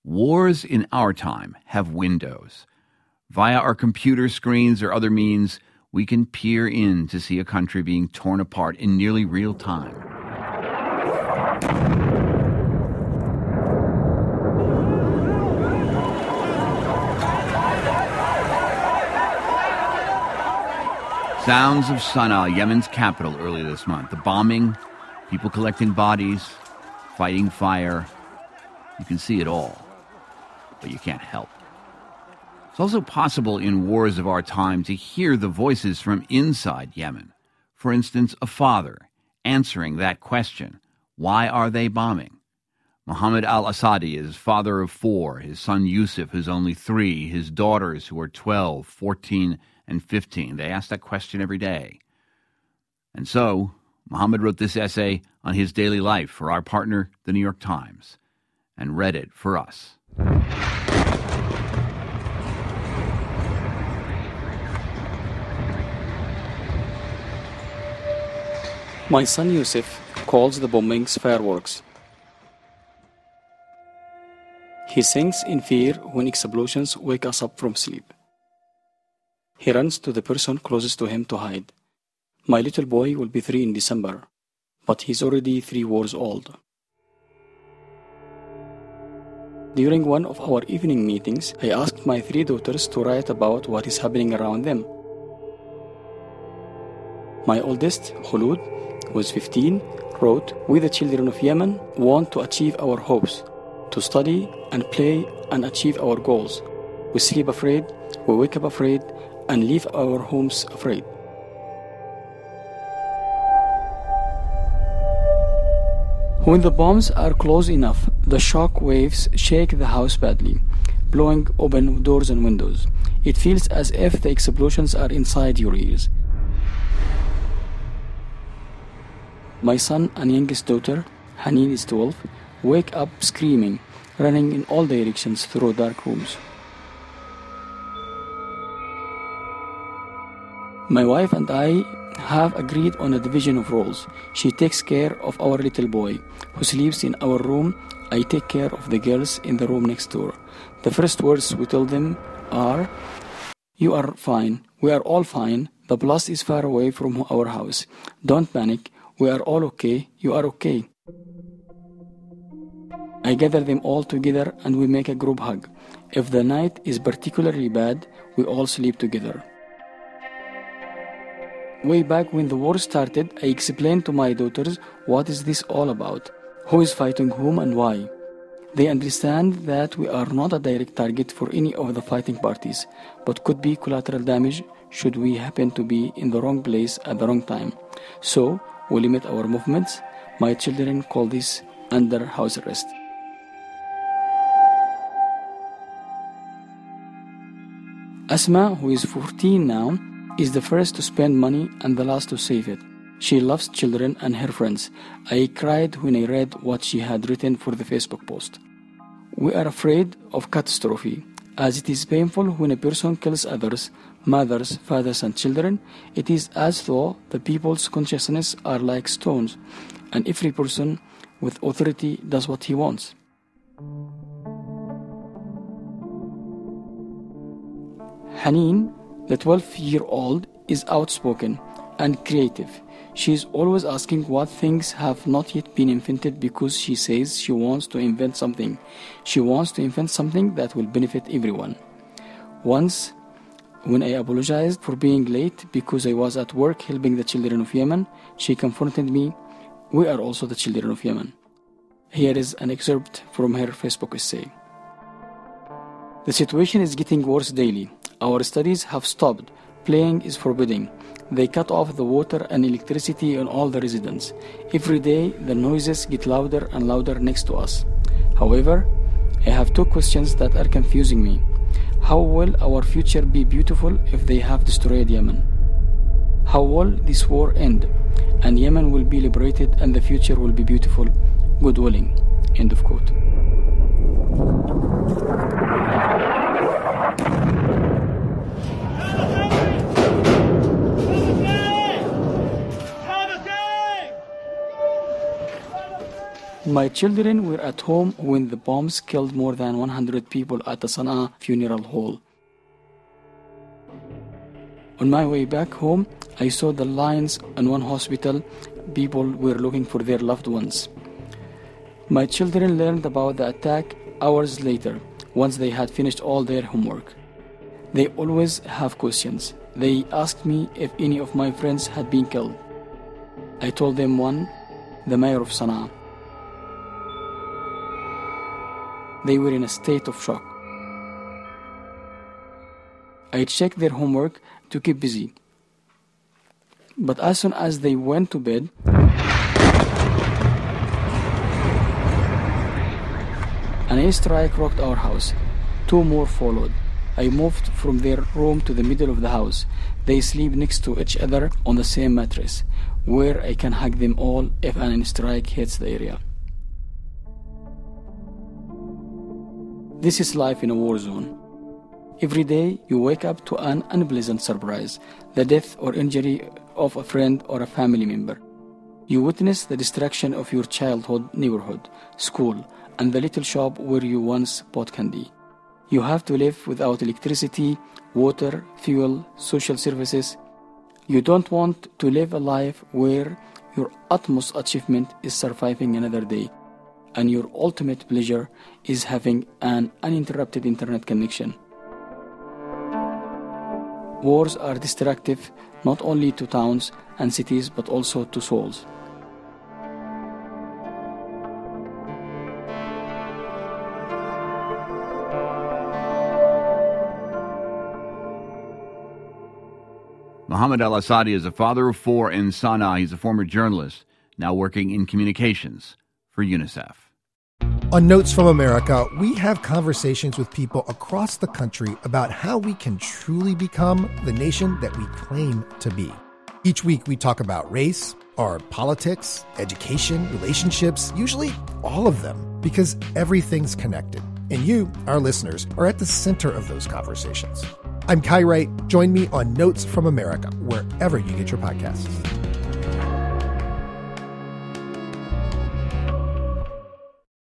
Wars in our time have windows. Via our computer screens or other means, we can peer in to see a country being torn apart in nearly real time. Sounds of Sana'a, Yemen's capital, early this month. The bombing, people collecting bodies, fighting fire. You can see it all, but you can't help. It's also possible in wars of our time to hear the voices from inside Yemen. For instance, a father answering that question, why are they bombing? Mohammed al-Asadi is father of 4, his son Yusuf is only 3, his daughters who are 12, 14, and 15. They ask that question every day. And so, Mohammed wrote this essay on his daily life for our partner, the New York Times, and read it for us. My son Yusuf calls the bombings fireworks. He sinks in fear when explosions wake us up from sleep. He runs to the person closest to him to hide. My little boy will be 3 in December, but he's already 3 years old. During one of our evening meetings, I asked my 3 daughters to write about what is happening around them. My oldest, Khulud, who is 15, wrote, "We the children of Yemen want to achieve our hopes, to study and play and achieve our goals. We sleep afraid, we wake up afraid, and leave our homes afraid." When the bombs are close enough, the shock waves shake the house badly, blowing open doors and windows. It feels as if the explosions are inside your ears. My son and youngest daughter, Haneen is 12, wake up screaming, running in all directions through dark rooms. My wife and I have agreed on a division of roles. She takes care of our little boy, who sleeps in our room. I take care of the girls in the room next door. The first words we tell them are, "You are fine. We are all fine. The blast is far away from our house. Don't panic. We are all okay. You are okay." I gather them all together and we make a group hug. If the night is particularly bad, we all sleep together. Way back when the war started, I explained to my daughters what is this all about, who is fighting whom and why. They understand that we are not a direct target for any of the fighting parties, but could be collateral damage should we happen to be in the wrong place at the wrong time. So, we limit our movements. My children call this under house arrest. Asma, who is 14 now, is the first to spend money and the last to save it. She loves children and her friends. I cried when I read what she had written for the Facebook post. We are afraid of catastrophe, as it is painful when a person kills others, mothers, fathers, and children. It is as though the people's consciousness are like stones, and every person with authority does what he wants. Haneen, the 12-year-old, is outspoken and creative. She is always asking what things have not yet been invented because she says she wants to invent something. She wants to invent something that will benefit everyone. Once, when I apologized for being late because I was at work helping the children of Yemen, she confronted me, "We are also the children of Yemen." Here is an excerpt from her Facebook essay. "The situation is getting worse daily. Our studies have stopped. Playing is forbidden. They cut off the water and electricity on all the residents. Every day, the noises get louder and louder next to us. However, I have 2 questions that are confusing me. How will our future be beautiful if they have destroyed Yemen? How will this war end? And Yemen will be liberated and the future will be beautiful. God willing." End of quote. My children were at home when the bombs killed more than 100 people at the Sana'a funeral hall. On my way back home, I saw the lines in one hospital. People were looking for their loved ones. My children learned about the attack hours later, once they had finished all their homework. They always have questions. They asked me if any of my friends had been killed. I told them one, the mayor of Sana'a. They were in a state of shock. I checked their homework to keep busy. But as soon as they went to bed, an airstrike rocked our house. 2 more followed. I moved from their room to the middle of the house. They sleep next to each other on the same mattress, where I can hug them all if an strike hits the area. This is life in a war zone. Every day you wake up to an unpleasant surprise, the death or injury of a friend or a family member. You witness the destruction of your childhood neighborhood, school, and the little shop where you once bought candy. You have to live without electricity, water, fuel, social services. You don't want to live a life where your utmost achievement is surviving another day, and your ultimate pleasure is having an uninterrupted internet connection. Wars are destructive not only to towns and cities but also to souls. Mohammed Al-Asadi is a father of 4 in Sana'a. He's a former journalist, now working in communications for UNICEF. On Notes from America, we have conversations with people across the country about how we can truly become the nation that we claim to be. Each week we talk about race, or politics, education, relationships, usually all of them, because everything's connected. And you, our listeners, are at the center of those conversations. I'm Kai Wright. Join me on Notes from America, wherever you get your podcasts.